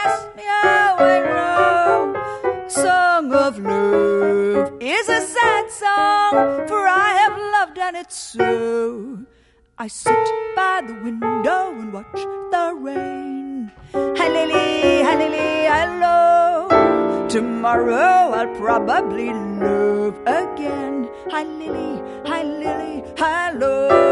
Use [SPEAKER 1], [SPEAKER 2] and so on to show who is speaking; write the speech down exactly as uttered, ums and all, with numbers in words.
[SPEAKER 1] ask me how I know. Song of love is a sad song, for I have loved and it's so. I sit by the window and watch the rain. Hi lily, hi lily, hello. Tomorrow I'll probably love again. Hi lily, hi lily, hello.